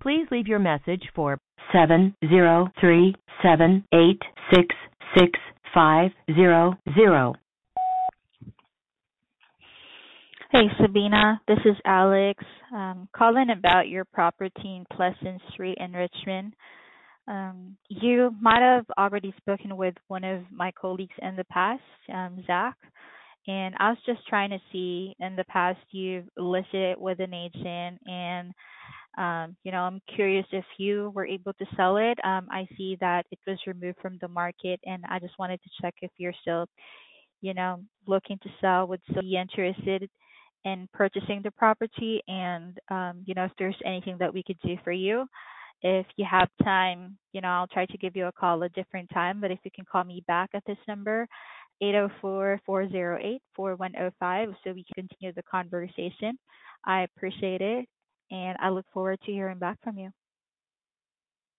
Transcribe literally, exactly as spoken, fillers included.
Please leave your message for seven zero three seven eight six six five zero zero. Hey Sabina, this is Alex. Um, calling about your property in Pleasant Street in Richmond. Um, you might have already spoken with one of my colleagues in the past, um, Zach, and I was just trying to see in the past you've listed it with an agent, and um, you know I'm curious if you were able to sell it. Um, I see that it was removed from the market, and I just wanted to check if you're still you know, looking to sell, would still be interested in purchasing the property, and um, you know, if there's anything that we could do for you. If you have time, you know, I'll try to give you a call a different time, but if you can call me back at this number, eight oh four, four oh eight, four one oh five, so we can continue the conversation. I appreciate it, and I look forward to hearing back from you.